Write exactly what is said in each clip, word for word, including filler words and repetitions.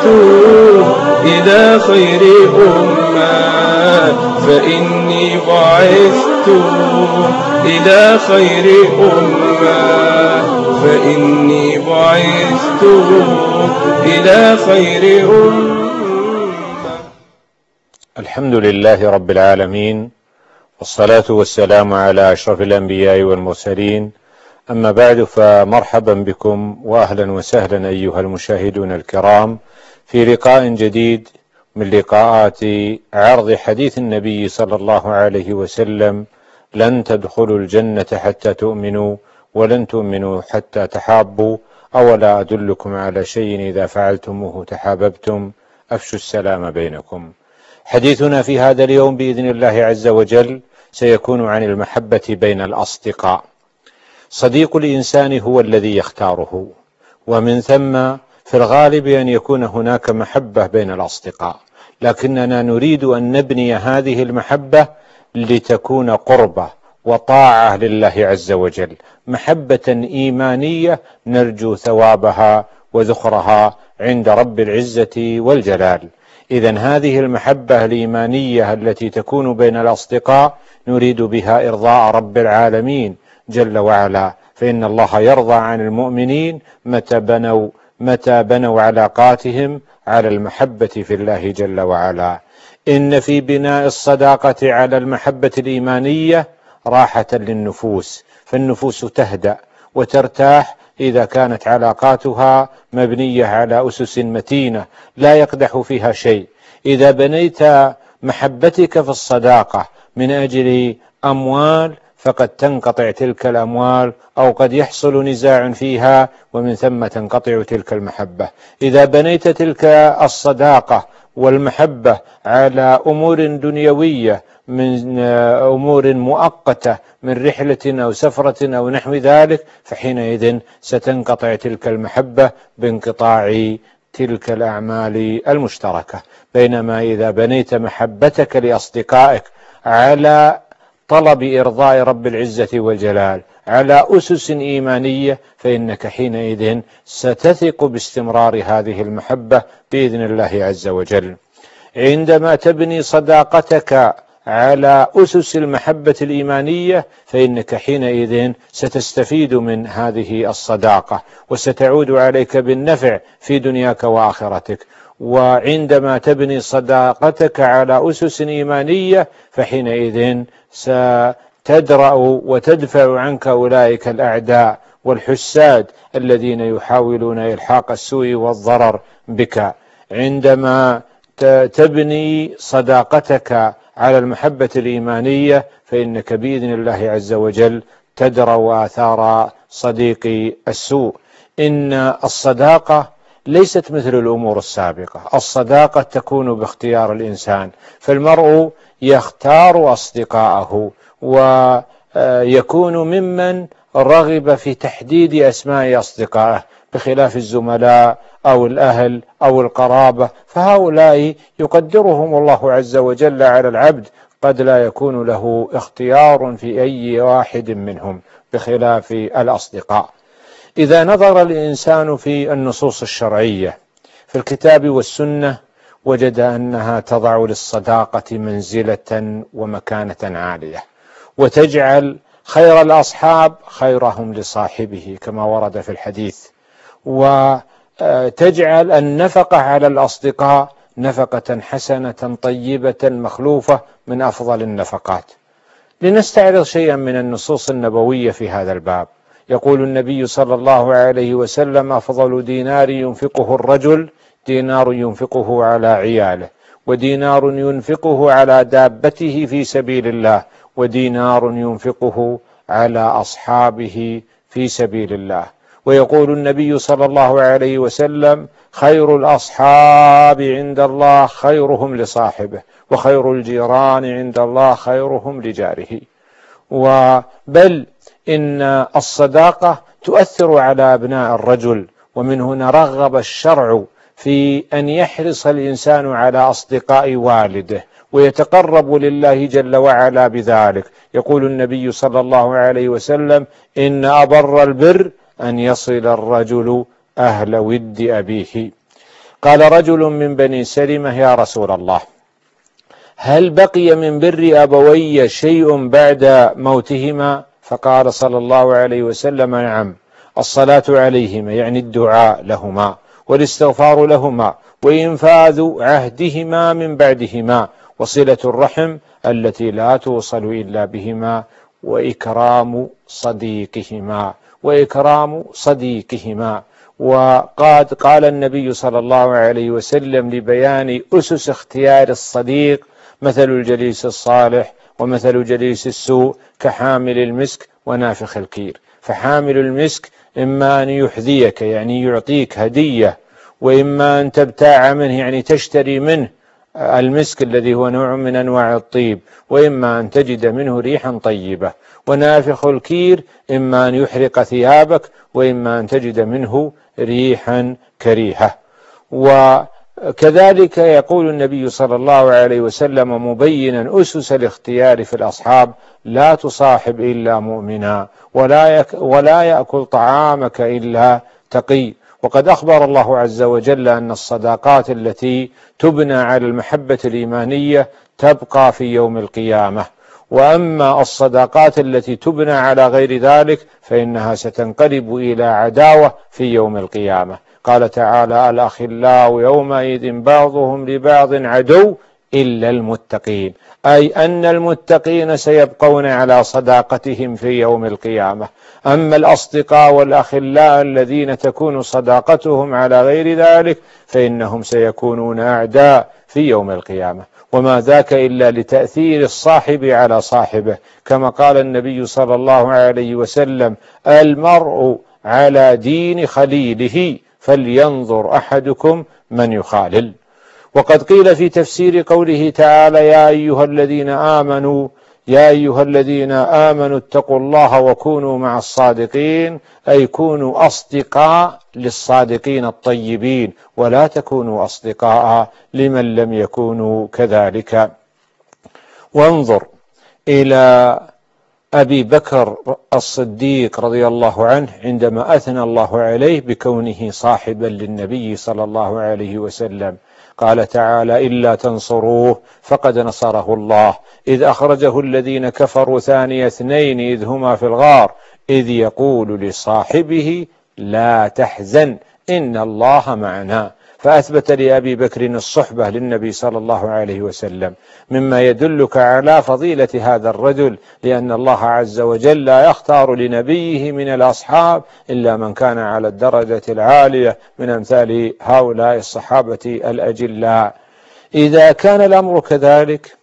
إلى خير أمة فإني بعثت إلى خير أمة فإني بعثت إلى خير أمة. الحمد لله رب العالمين، والصلاة والسلام على أشرف الأنبياء والمرسلين، أما بعد، فمرحبا بكم وأهلا وسهلا أيها المشاهدون الكرام في لقاء جديد من لقاءات عرض حديث النبي صلى الله عليه وسلم: لن تدخلوا الجنة حتى تؤمنوا ولن تؤمنوا حتى تحابوا، أولا أدلكم على شيء إذا فعلتموه تحاببتم، أفشوا السلام بينكم. حديثنا في هذا اليوم بإذن الله عز وجل سيكون عن المحبة بين الأصدقاء. صديق الإنسان هو الذي يختاره، ومن ثم في الغالب أن يكون هناك محبة بين الأصدقاء، لكننا نريد أن نبني هذه المحبة لتكون قربة وطاعة لله عز وجل، محبة إيمانية نرجو ثوابها وذخرها عند رب العزة والجلال. إذن هذه المحبة الإيمانية التي تكون بين الأصدقاء نريد بها إرضاء رب العالمين جل وعلا، فإن الله يرضى عن المؤمنين متى بنوا متى بنوا علاقاتهم على المحبة في الله جل وعلا. إن في بناء الصداقة على المحبة الإيمانية راحة للنفوس، فالنفوس تهدأ وترتاح إذا كانت علاقاتها مبنية على أسس متينة لا يقدح فيها شيء. إذا بنيت محبتك في الصداقة من أجل أموال فقد تنقطع تلك الأموال، أو قد يحصل نزاع فيها ومن ثم تنقطع تلك المحبة. إذا بنيت تلك الصداقة والمحبة على أمور دنيوية من أمور مؤقتة من رحلة أو سفرة أو نحو ذلك، فحينئذ ستنقطع تلك المحبة بانقطاع تلك الأعمال المشتركة. بينما إذا بنيت محبتك لأصدقائك على طلب إرضاء رب العزة والجلال على أسس إيمانية، فإنك حينئذ ستثق باستمرار هذه المحبة بإذن الله عز وجل. عندما تبني صداقتك على أسس المحبة الإيمانية فإنك حينئذ ستستفيد من هذه الصداقة وستعود عليك بالنفع في دنياك وآخرتك. وعندما تبني صداقتك على أسس إيمانية فحينئذ ستدرأ وتدفع عنك أولئك الأعداء والحساد الذين يحاولون إلحاق السوء والضرر بك. عندما تبني صداقتك على المحبة الإيمانية فإنك بإذن الله عز وجل تدرأ آثار صديق السوء. إن الصداقة ليست مثل الأمور السابقة، الصداقة تكون باختيار الإنسان، فالمرء يختار أصدقاءه ويكون ممن رغب في تحديد أسماء أصدقائه، بخلاف الزملاء أو الأهل أو القرابة، فهؤلاء يقدرهم الله عز وجل على العبد، قد لا يكون له اختيار في أي واحد منهم بخلاف الأصدقاء. إذا نظر الإنسان في النصوص الشرعية في الكتاب والسنة وجد أنها تضع للصداقة منزلة ومكانة عالية، وتجعل خير الأصحاب خيرهم لصاحبه كما ورد في الحديث، وتجعل النفقة على الأصدقاء نفقة حسنة طيبة مخلوفة من أفضل النفقات. لنستعرض شيئا من النصوص النبوية في هذا الباب. يقول النبي صلى الله عليه وسلم: أفضل دينار ينفقه الرجل دينار ينفقه على عياله، ودينار ينفقه على دابته في سبيل الله، ودينار ينفقه على أصحابه في سبيل الله. ويقول النبي صلى الله عليه وسلم: خير الأصحاب عند الله خيرهم لصاحبه، وخير الجيران عند الله خيرهم لجاره. وبل إن الصداقة تؤثر على أبناء الرجل، ومن هنا رغب الشرع في أن يحرص الإنسان على أصدقاء والده ويتقرب لله جل وعلا بذلك. يقول النبي صلى الله عليه وسلم: إن أبر البر أن يصل الرجل أهل ود أبيه. قال رجل من بني سلمة: يا رسول الله، هل بقي من بر أبوي شيء بعد موتهما؟ فقال صلى الله عليه وسلم: نعم، الصلاة عليهما، يعني الدعاء لهما، والاستغفار لهما، وإنفاذ عهدهما من بعدهما، وصلة الرحم التي لا توصل إلا بهما، وإكرام صديقهما وإكرام صديقهما. وقد قال النبي صلى الله عليه وسلم لبيان أسس اختيار الصديق: مثل الجليس الصالح ومثل جليس السوء كحامل المسك ونافخ الكير. فحامل المسك إما أن يحذيك، يعني يعطيك هدية، وإما أن تبتاع منه، يعني تشتري منه المسك الذي هو نوع من أنواع الطيب، وإما أن تجد منه ريحا طيبة. ونافخ الكير إما أن يحرق ثيابك، وإما أن تجد منه ريحا كريهة. وكذلك يقول النبي صلى الله عليه وسلم مبينا أسس الاختيار في الأصحاب: لا تصاحب إلا مؤمنا، ولا, يك ولا يأكل طعامك إلا تقي. وقد أخبر الله عز وجل أن الصداقات التي تبنى على المحبة الإيمانية تبقى في يوم القيامة، وأما الصداقات التي تبنى على غير ذلك فإنها ستنقلب إلى عداوة في يوم القيامة. قال تعالى: الأخلاء يومئذ بعضهم لبعض عدو إلا المتقين، أي أن المتقين سيبقون على صداقتهم في يوم القيامة. أما الأصدقاء والأخلاء الذين تكون صداقتهم على غير ذلك فإنهم سيكونون أعداء في يوم القيامة. وما ذاك إلا لتأثير الصاحب على صاحبه، كما قال النبي صلى الله عليه وسلم: المرء على دين خليله فلينظر أحدكم من يخالل. وقد قيل في تفسير قوله تعالى: يا أيها الذين آمنوا يا أيها الذين آمنوا اتقوا الله وكونوا مع الصادقين، أي كونوا أصدقاء للصادقين الطيبين، ولا تكونوا أصدقاء لمن لم يكونوا كذلك. وانظر إلى أبي بكر الصديق رضي الله عنه عندما أثنى الله عليه بكونه صاحبا للنبي صلى الله عليه وسلم. قال تعالى: إلا تنصروه فقد نصره الله إذ أخرجه الذين كفروا ثاني اثنين إذ هما في الغار إذ يقول لصاحبه لا تحزن إن الله معنا. فأثبت لأبي بكر الصحبة للنبي صلى الله عليه وسلم، مما يدلك على فضيلة هذا الرجل، لأن الله عز وجل لا يختار لنبيه من الأصحاب إلا من كان على الدرجة العالية من أمثال هؤلاء الصحابة الأجلاء. إذا كان الأمر كذلك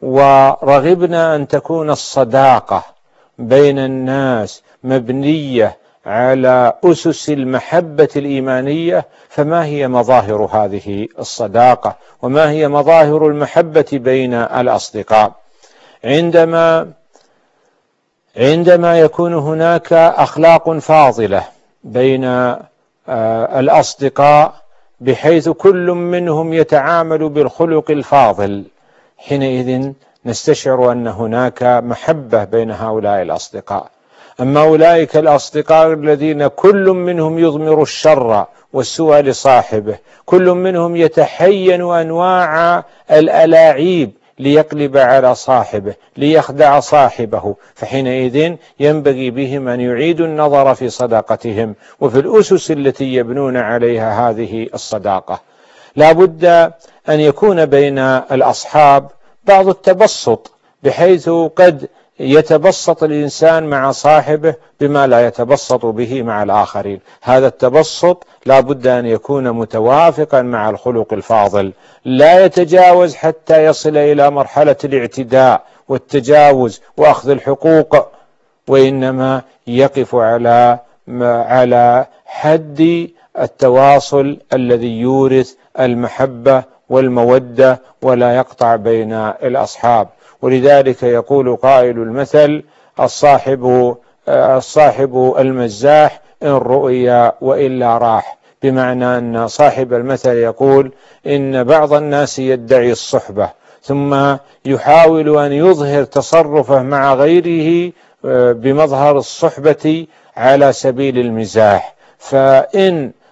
ورغبنا أن تكون الصداقة بين الناس مبنية على أسس المحبة الإيمانية، فما هي مظاهر هذه الصداقة؟ وما هي مظاهر المحبة بين الأصدقاء؟ عندما عندما يكون هناك أخلاق فاضلة بين الأصدقاء بحيث كل منهم يتعامل بالخلق الفاضل، حينئذ نستشعر أن هناك محبة بين هؤلاء الأصدقاء. أما أولئك الأصدقاء الذين كل منهم يضمر الشر والسوء لصاحبه، كل منهم يتحين أنواع الألاعيب ليقلب على صاحبه ليخدع صاحبه، فحينئذ ينبغي بهم أن يعيدوا النظر في صداقتهم وفي الأسس التي يبنون عليها هذه الصداقة. لا بد أن يكون بين الأصحاب بعض التبسط، بحيث قد يتبسط الإنسان مع صاحبه بما لا يتبسط به مع الآخرين. هذا التبسط لا بد أن يكون متوافقا مع الخلق الفاضل، لا يتجاوز حتى يصل إلى مرحلة الاعتداء والتجاوز وأخذ الحقوق، وإنما يقف على على حد التواصل الذي يورث المحبة والمودة ولا يقطع بين الأصحاب. ولذلك يقول قائل المثل: الصاحب الصاحب المزاح إن رؤي وإلا راح، بمعنى أن صاحب المثل يقول إن بعض الناس يدعي الصحبة ثم يحاول أن يظهر تصرفه مع غيره بمظهر الصحبة على سبيل المزاح، فإن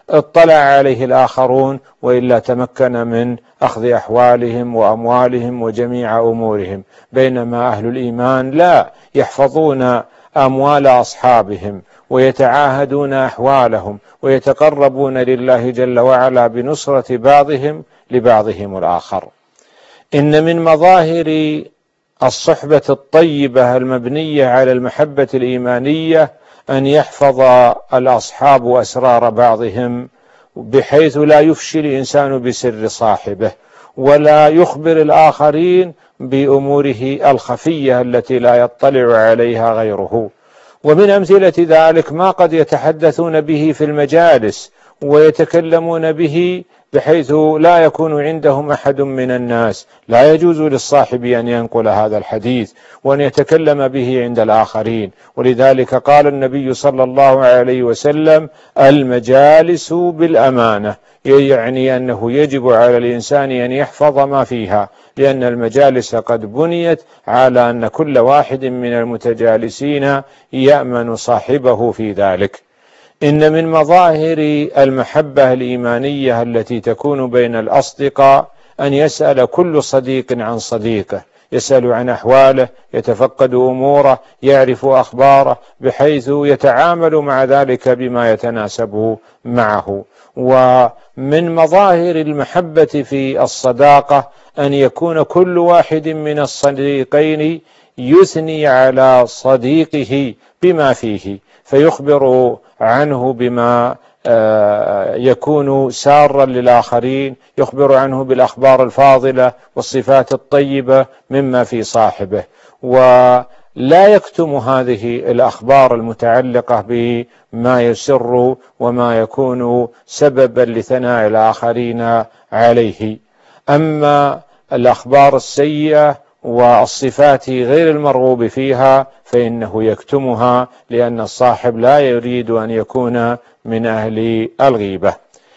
اطلع عليه الآخرون، وإلا تمكن من أخذ أحوالهم وأموالهم وجميع أمورهم. بينما أهل الإيمان لا، يحفظون أموال أصحابهم ويتعاهدون أحوالهم ويتقربون لله جل وعلا بنصرة بعضهم لبعضهم الآخر. إن من مظاهر الصحبة الطيبة المبنية على المحبة الإيمانية أن يحفظ الأصحاب أسرار بعضهم، بحيث لا يفشي الإنسان بسر صاحبه، ولا يخبر الآخرين بأموره الخفية التي لا يطلع عليها غيره. ومن أمثلة ذلك ما قد يتحدثون به في المجالس ويتكلمون به بحيث لا يكون عندهم أحد من الناس، لا يجوز للصاحب أن ينقل هذا الحديث وأن يتكلم به عند الآخرين. ولذلك قال النبي صلى الله عليه وسلم: المجالس بالأمانة، يعني أنه يجب على الإنسان أن يحفظ ما فيها، لأن المجالس قد بنيت على أن كل واحد من المتجالسين يأمن صاحبه في ذلك. إن من مظاهر المحبة الإيمانية التي تكون بين الأصدقاء أن يسأل كل صديق عن صديقه، يسأل عن أحواله، يتفقد أموره، يعرف أخباره، بحيث يتعامل مع ذلك بما يتناسب معه. ومن مظاهر المحبة في الصداقة أن يكون كل واحد من الصديقين يثني على صديقه بما فيه، فيخبر عنه بما يكون سارا للآخرين، يخبر عنه بالأخبار الفاضلة والصفات الطيبة مما في صاحبه، ولا يكتم هذه الأخبار المتعلقة بما يسر وما يكون سببا لثناء الآخرين عليه. أما الأخبار السيئة والصفات غير المرغوب فيها فإنه يكتمها، لأن الصاحب لا يريد أن يكون من أهل الغيبة.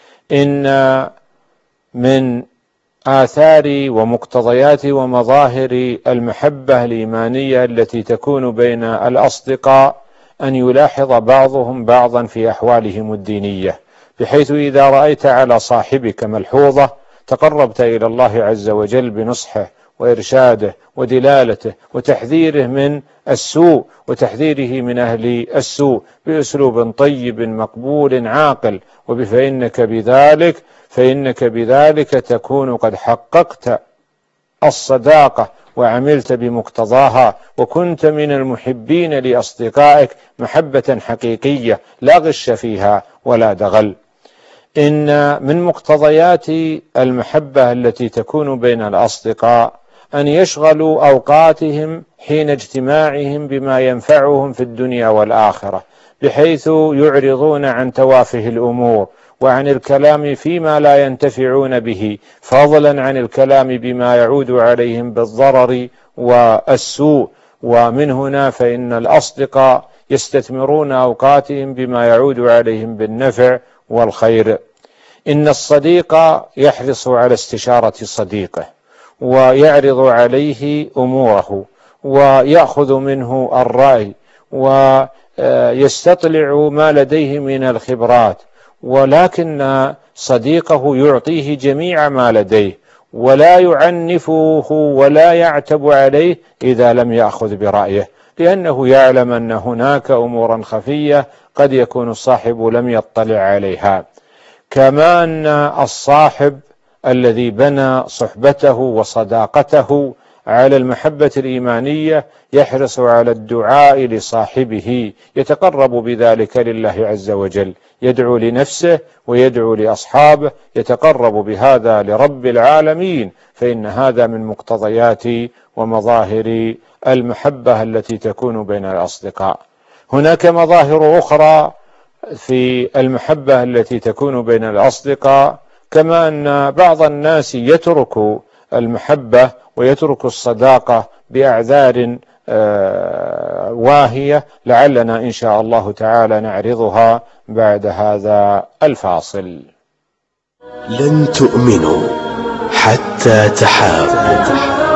إن من آثار ومقتضيات ومظاهر المحبة الإيمانية التي تكون بين الأصدقاء أن يلاحظ بعضهم بعضا في أحوالهم الدينية، بحيث إذا رأيت على صاحبك ملحوظة تقربت إلى الله عز وجل بنصحه وإرشاده ودلالته وتحذيره من السوء وتحذيره من أهل السوء بأسلوب طيب مقبول عاقل، وبفإنك بذلك فإنك بذلك تكون قد حققت الصداقة وعملت بمقتضاها، وكنت من المحبين لأصدقائك محبة حقيقية لا غش فيها ولا دغل. إن من مقتضيات المحبة التي تكون بين الأصدقاء أن يشغلوا أوقاتهم حين اجتماعهم بما ينفعهم في الدنيا والآخرة، بحيث يعرضون عن توافه الأمور وعن الكلام فيما لا ينتفعون به، فضلا عن الكلام بما يعود عليهم بالضرر والسوء. ومن هنا فإن الأصدقاء يستثمرون أوقاتهم بما يعود عليهم بالنفع والخير. إن الصديق يحرص على استشارة صديقه ويعرض عليه أموره ويأخذ منه الرأي ويستطلع ما لديه من الخبرات، ولكن صديقه يعطيه جميع ما لديه ولا يعنفه ولا يعتب عليه إذا لم يأخذ برأيه، لأنه يعلم أن هناك أمورا خفية قد يكون الصاحب لم يطلع عليها. كما أن الصاحب الذي بنى صحبته وصداقته على المحبة الإيمانية يحرص على الدعاء لصاحبه، يتقرب بذلك لله عز وجل، يدعو لنفسه ويدعو لأصحابه، يتقرب بهذا لرب العالمين، فإن هذا من مقتضيات ومظاهر المحبة التي تكون بين الأصدقاء. هناك مظاهر أخرى في المحبة التي تكون بين الأصدقاء، كما أن بعض الناس يترك المحبة ويترك الصداقة بأعذار واهية، لعلنا إن شاء الله تعالى نعرضها بعد هذا الفاصل. لن تؤمنوا حتى تحابوا.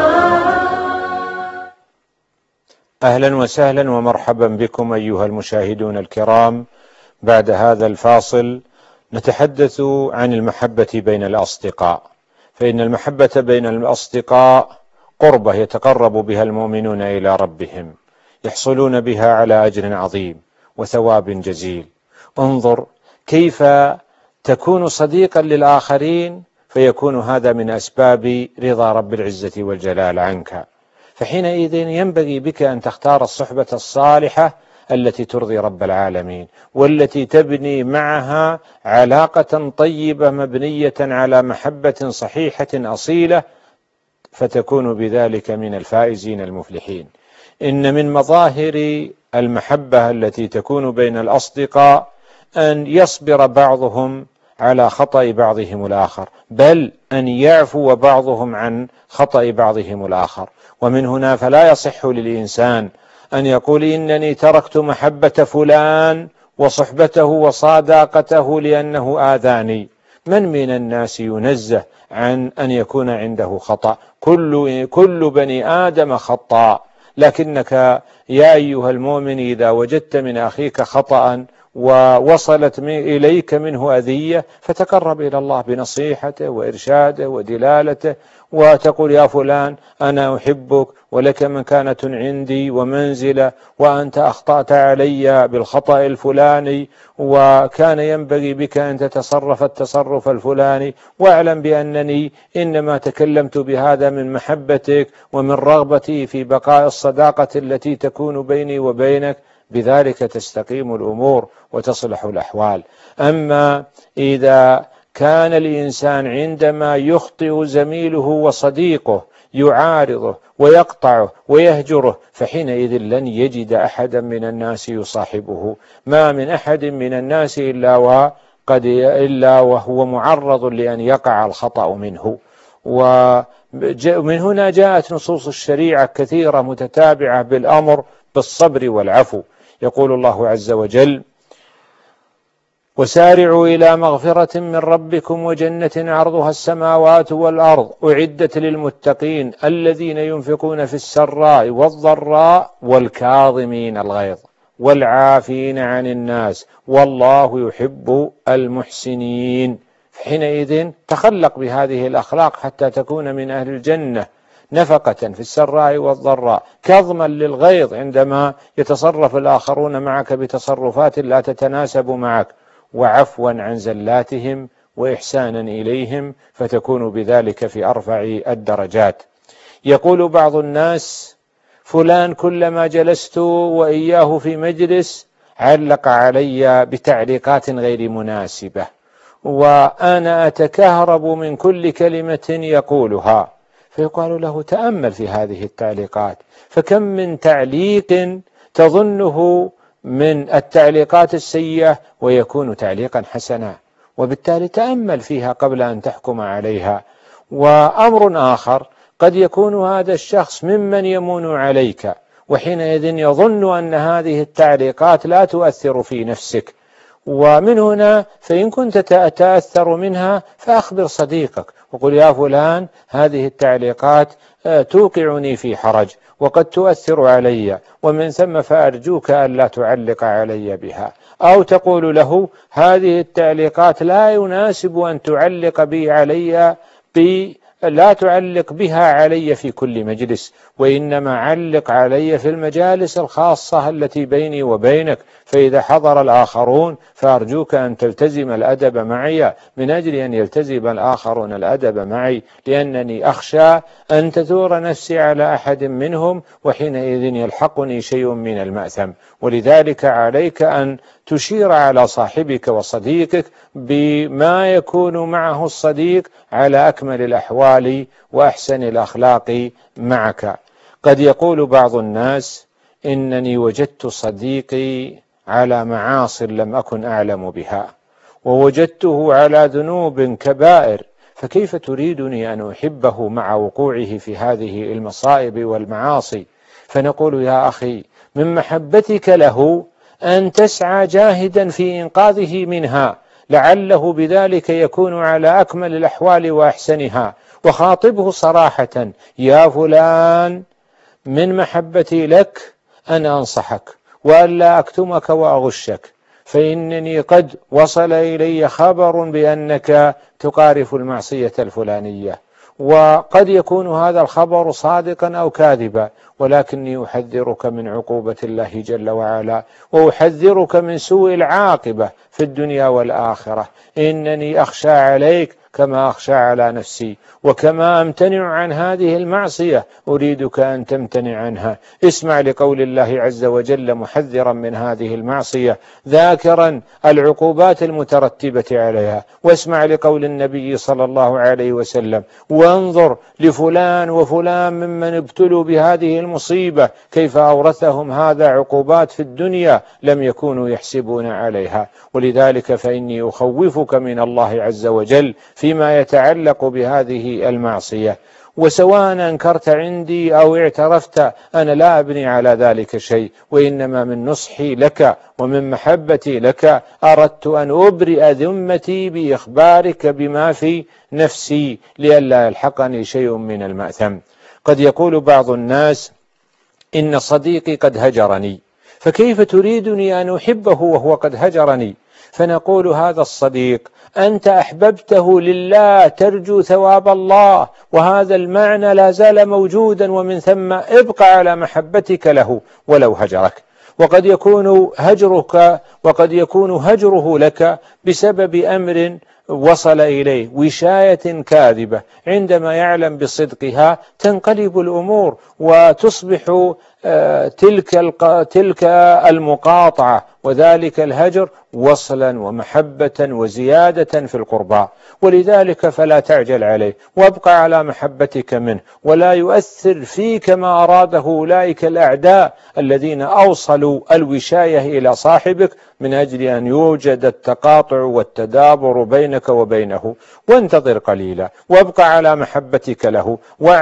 أهلا وسهلا ومرحبا بكم أيها المشاهدون الكرام بعد هذا الفاصل نتحدث عن المحبة بين الأصدقاء، فإن المحبة بين الأصدقاء قربة يتقرب بها المؤمنون إلى ربهم، يحصلون بها على أجر عظيم وثواب جزيل. انظر كيف تكون صديقا للآخرين فيكون هذا من أسباب رضا رب العزة والجلال عنك، فحينئذ ينبغي بك أن تختار الصحبة الصالحة التي ترضي رب العالمين، والتي تبني معها علاقة طيبة مبنية على محبة صحيحة أصيلة، فتكون بذلك من الفائزين المفلحين. إن من مظاهر المحبة التي تكون بين الأصدقاء أن يصبر بعضهم على خطأ بعضهم الآخر، بل أن يعفو بعضهم عن خطأ بعضهم الآخر. ومن هنا فلا يصح للإنسان أن يقول إنني تركت محبة فلان وصحبته وصداقته لأنه آذاني. من من الناس ينزه عن أن يكون عنده خطأ؟ كل, كل بني آدم خطاء، لكنك يا أيها المؤمن إذا وجدت من أخيك خطأ ووصلت إليك منه أذية فتقرب إلى الله بنصيحته وإرشاده ودلالته، وتقول يا فلان أنا أحبك ولك مكانة عندي ومنزلة، وأنت أخطأت علي بالخطأ الفلاني، وكان ينبغي بك أن تتصرف التصرف الفلاني، واعلم بأنني إنما تكلمت بهذا من محبتك ومن رغبتي في بقاء الصداقة التي تكون بيني وبينك. بذلك تستقيم الأمور وتصلح الأحوال. أما إذا كان الإنسان عندما يخطئ زميله وصديقه يعارضه ويقطعه ويهجره، فحينئذ لن يجد أحدا من الناس يصاحبه. ما من أحد من الناس إلا وقد إلا وهو معرض لأن يقع الخطأ منه. ومن هنا جاءت نصوص الشريعة كثيرة متتابعة بالأمر بالصبر والعفو. يقول الله عز وجل: وسارعوا إلى مغفرة من ربكم وجنة عرضها السماوات والأرض أعدت للمتقين الذين ينفقون في السراء والضراء والكاظمين الغيظ والعافين عن الناس والله يحب المحسنين. حينئذ تخلق بهذه الأخلاق حتى تكون من أهل الجنة، نفقة في السراء والضراء، كظما للغيظ عندما يتصرف الآخرون معك بتصرفات لا تتناسب معك، وعفوا عن زلاتهم وإحسانا إليهم، فتكون بذلك في أرفع الدرجات. يقول بعض الناس: فلان كلما جلست وإياه في مجلس علق علي بتعليقات غير مناسبة، وأنا أتكهرب من كل كلمة يقولها. فيقال له: تأمل في هذه التعليقات، فكم من تعليق تظنه من التعليقات السيئة ويكون تعليقا حسنا، وبالتالي تأمل فيها قبل أن تحكم عليها. وأمر آخر: قد يكون هذا الشخص ممن يمون عليك، وحينئذ يظن أن هذه التعليقات لا تؤثر في نفسك، ومن هنا فإن كنت تتأثر منها فأخبر صديقك وقل: يا فلان هذه التعليقات توقعني في حرج وقد تؤثر علي، ومن ثم فأرجوك أن لا تعلق علي بها. أو تقول له: هذه التعليقات لا يناسب أن تعلق بي علي بي لا تعلق بها علي في كل مجلس، وإنما علق علي في المجالس الخاصة التي بيني وبينك، فإذا حضر الآخرون فأرجوك أن تلتزم الأدب معي من أجل أن يلتزم الآخرون الأدب معي، لأنني أخشى أن تثور نفسي على أحد منهم وحينئذ يلحقني شيء من المأثم. ولذلك عليك أن تشير على صاحبك وصديقك بما يكون معه الصديق على أكمل الأحوال وأحسن الأخلاق معك. قد يقول بعض الناس: إنني وجدت صديقي على معاصٍ لم أكن أعلم بها، ووجدته على ذنوب كبائر، فكيف تريدني أن أحبه مع وقوعه في هذه المصائب والمعاصي؟ فنقول: يا أخي، من محبتك له أن تسعى جاهدا في إنقاذه منها، لعله بذلك يكون على أكمل الأحوال وأحسنها. وخاطبه صراحة: يا فلان، من محبتي لك أن أنصحك وأن لا أكتمك وأغشك، فإنني قد وصل إلي خبر بأنك تقارف المعصية الفلانية، وقد يكون هذا الخبر صادقا أو كاذبا، ولكني أحذرك من عقوبة الله جل وعلا، وأحذرك من سوء العاقبة في الدنيا والآخرة. إنني أخشى عليك كما أخشى على نفسي، وكما أمتنع عن هذه المعصية أريدك أن تمتنع عنها. اسمع لقول الله عز وجل محذرا من هذه المعصية، ذاكرا العقوبات المترتبة عليها، واسمع لقول النبي صلى الله عليه وسلم: وانظر لفلان وفلان ممن ابتلوا بهذه المصيبة كيف أورثهم هذا عقوبات في الدنيا لم يكونوا يحسبون عليها. ولذلك فإني أخوفك من الله عز وجل فيما يتعلق بهذه المعصية. وسواء أنكرت عندي أو اعترفت أنا لا أبني على ذلك شيء، وإنما من نصحي لك ومن محبتي لك أردت أن أبرئ ذمتي بإخبارك بما في نفسي لئلا يلحقني شيء من المأثم. قد يقول بعض الناس: إن صديقي قد هجرني، فكيف تريدني أن أحبه وهو قد هجرني؟ فنقول: هذا الصديق أنت أحببته لله ترجو ثواب الله، وهذا المعنى لا زال موجودا، ومن ثم ابقى على محبتك له ولو هجرك. وقد يكون هجرك وقد يكون هجره لك بسبب أمر وصل إليه، وشاية كاذبة، عندما يعلم بصدقها تنقلب الأمور وتصبح تلك تلك المقاطعة وذلك الهجر وصلا ومحبة وزيادة في القربى. ولذلك فلا تعجل عليه، وابقى على محبتك منه، ولا يؤثر فيك ما أراده أولئك الأعداء الذين أوصلوا الوشاية إلى صاحبك من أجل أن يوجد التقاطع والتدابر بينك وبينه. وانتظر قليلا، وابقى على محبتك له،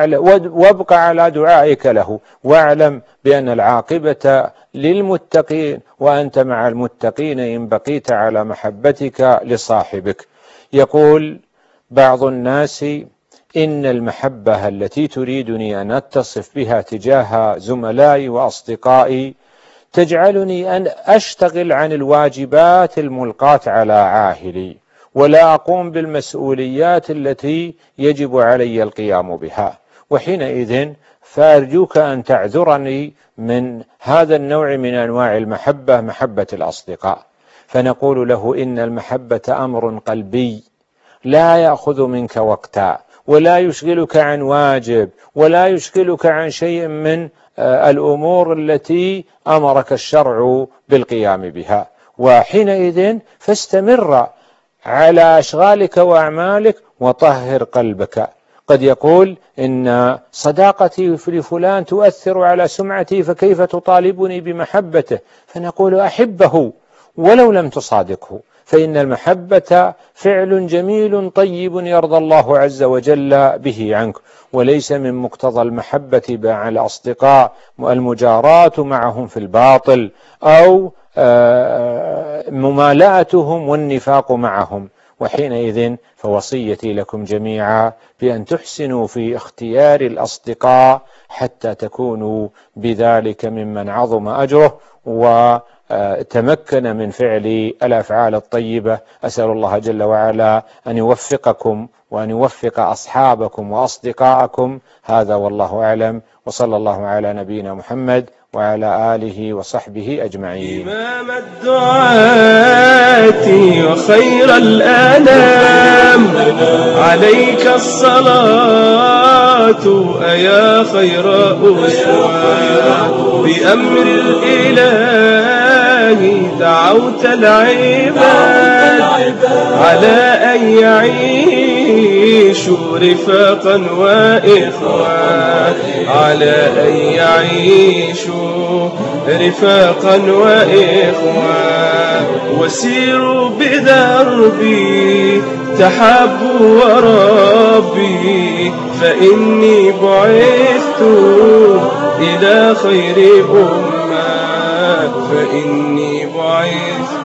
وابقى على دعائك له، واعلم بأن العاقبة للمتقين، وأنت مع المتقين إن بقيت على محبتك لصاحبك. يقول بعض الناس: إن المحبة التي تريدني أن أتصف بها تجاه زملائي وأصدقائي تجعلني أن أشتغل عن الواجبات الملقاة على عاهلي، ولا أقوم بالمسؤوليات التي يجب علي القيام بها. وحينئذ فأرجوك أن تعذرني من هذا النوع من أنواع المحبة، محبة الأصدقاء. فنقول له: إن المحبة أمر قلبي لا يأخذ منك وقتا، ولا يشغلك عن واجب، ولا يشغلك عن شيء من الأمور التي أمرك الشرع بالقيام بها. وحينئذ فاستمر على أشغالك وأعمالك وطهر قلبك. قد يقول: إن صداقتي لفلان تؤثر على سمعتي، فكيف تطالبني بمحبته؟ فنقول: أحبه ولو لم تصادقه، فإن المحبة فعل جميل طيب يرضى الله عز وجل به عنك. وليس من مقتضى المحبة مع الأصدقاء المجاراة معهم في الباطل أو ممالاتهم والنفاق معهم. وحينئذ فوصيتي لكم جميعا بأن تحسنوا في اختيار الأصدقاء حتى تكونوا بذلك ممن عظم أجره وتمكن من فعل الأفعال الطيبة. أسأل الله جل وعلا أن يوفقكم وأن يوفق أصحابكم وأصدقاءكم. هذا والله أعلم، وصلى الله على نبينا محمد وعلى آله وصحبه أجمعين. إمام الدعاة وخير الآلام، عليك الصلاة أيا خير أسوة، بأمر الإله دعوت العباد على أن يعيشوا رفاقا وإخوة، على أن يعيشوا رفاقا وإخوة، وسيروا بدربي تحابوا وربي، فإني بعثت إلى خير أمة، فإني بعثت